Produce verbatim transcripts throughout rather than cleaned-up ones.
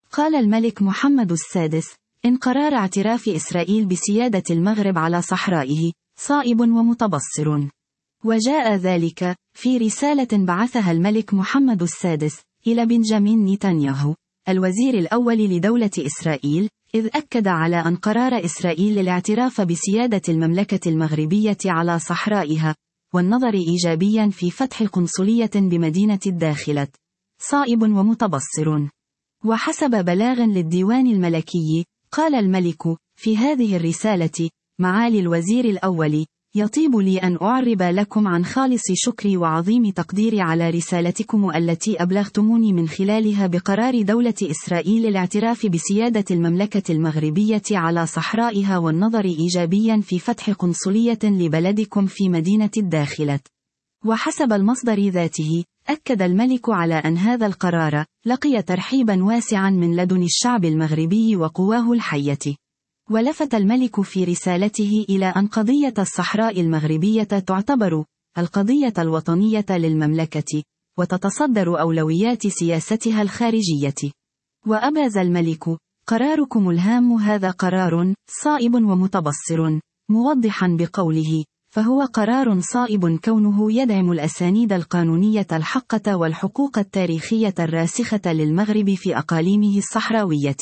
قال الملك محمد السادس إن قرار اعتراف إسرائيل بسيادة المغرب على صحرائه صائب ومتبصر. وجاء ذلك في رسالة بعثها الملك محمد السادس إلى بنجامين نتنياهو الوزير الأول لدولة إسرائيل، إذ أكد على أن قرار إسرائيل للاعتراف بسيادة المملكة المغربية على صحرائها والنظر إيجابيا في فتح قنصلية بمدينة الداخلة صائب ومتبصر. وحسب بلاغ للديوان الملكي، قال الملك في هذه الرسالة: معالي الوزير الأول، يطيب لي أن أعرب لكم عن خالص شكري وعظيم تقديري على رسالتكم التي أبلغتموني من خلالها بقرار دولة إسرائيل الاعتراف بسيادة المملكة المغربية على صحرائها والنظر إيجابيا في فتح قنصلية لبلدكم في مدينة الداخلة. وحسب المصدر ذاته، أكد الملك على أن هذا القرار لقي ترحيبا واسعا من لدن الشعب المغربي وقواه الحية. ولفت الملك في رسالته إلى أن قضية الصحراء المغربية تعتبر القضية الوطنية للمملكة، وتتصدر أولويات سياستها الخارجية. وأبرز الملك: قراركم الهام هذا قرار صائب ومتبصر، موضحا بقوله: فهو قرار صائب كونه يدعم الأسانيد القانونية الحقة والحقوق التاريخية الراسخة للمغرب في أقاليمه الصحراوية.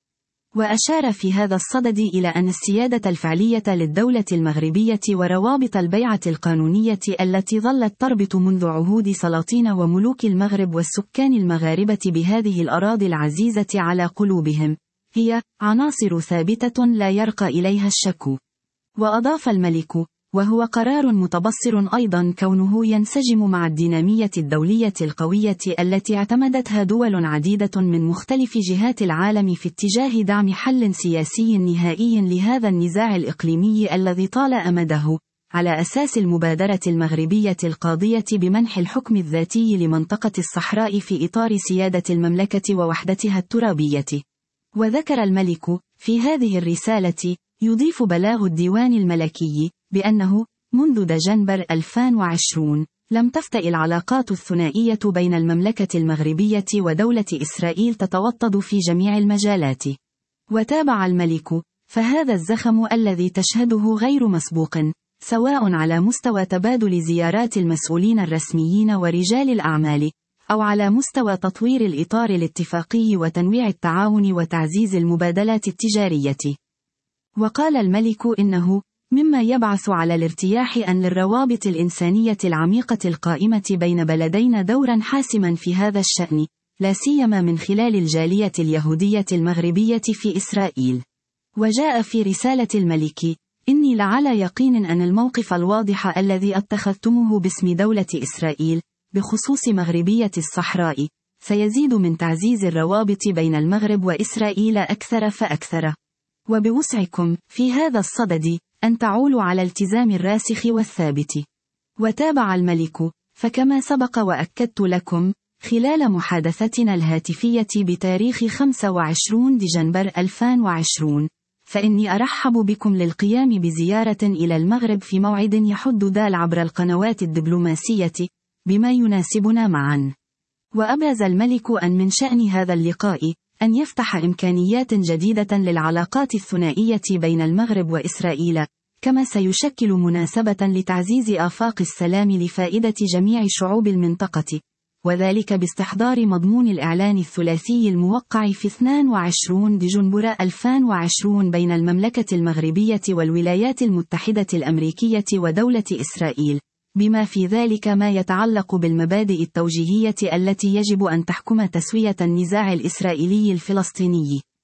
وأشار في هذا الصدد إلى أن السيادة الفعلية للدولة المغربية وروابط البيعة القانونية التي ظلت تربط منذ عهود سلاطين وملوك المغرب والسكان المغاربة بهذه الأراضي العزيزة على قلوبهم هي عناصر ثابتة لا يرقى إليها الشك. وأضاف الملك: وهو قرار متبصر أيضا كونه ينسجم مع الدينامية الدولية القوية التي اعتمدتها دول عديدة من مختلف جهات العالم في اتجاه دعم حل سياسي نهائي لهذا النزاع الإقليمي الذي طال أمده، على أساس المبادرة المغربية القاضية بمنح الحكم الذاتي لمنطقة الصحراء في إطار سيادة المملكة ووحدتها الترابية. وذكر الملك في هذه الرسالة: يضيف بلاغ الديوان الملكي بأنه منذ دجنبر ألفين وعشرين لم تفتئ العلاقات الثنائية بين المملكة المغربية ودولة إسرائيل تتوطد في جميع المجالات. وتابع الملك: فهذا الزخم الذي تشهده غير مسبوق، سواء على مستوى تبادل زيارات المسؤولين الرسميين ورجال الأعمال، أو على مستوى تطوير الإطار الاتفاقي وتنويع التعاون وتعزيز المبادلات التجارية. وقال الملك إنه مما يبعث على الارتياح أن للروابط الإنسانية العميقة القائمة بين بلدين دورا حاسما في هذا الشأن، لا سيما من خلال الجالية اليهودية المغربية في إسرائيل. وجاء في رسالة الملك: إني لعلى يقين أن الموقف الواضح الذي اتخذتموه باسم دولة إسرائيل بخصوص مغربية الصحراء سيزيد من تعزيز الروابط بين المغرب وإسرائيل أكثر فأكثر. وبوسعكم في هذا الصدد أن تعولوا على التزام الراسخ والثابت. وتابع الملك: فكما سبق وأكدت لكم خلال محادثتنا الهاتفية بتاريخ خمسة وعشرين دجنبر ألفين وعشرين، فإني أرحب بكم للقيام بزيارة إلى المغرب في موعد يحد دال عبر القنوات الدبلوماسية بما يناسبنا معا. وأبرز الملك أن من شأن هذا اللقاء أن يفتح إمكانيات جديدة للعلاقات الثنائية بين المغرب وإسرائيل، كما سيشكل مناسبة لتعزيز آفاق السلام لفائدة جميع شعوب المنطقة، وذلك باستحضار مضمون الإعلان الثلاثي الموقع في اثنين وعشرين دجنبر ألفين وعشرين بين المملكة المغربية والولايات المتحدة الأمريكية ودولة إسرائيل، بما في ذلك ما يتعلق بالمبادئ التوجيهية التي يجب أن تحكم تسوية النزاع الإسرائيلي الفلسطيني.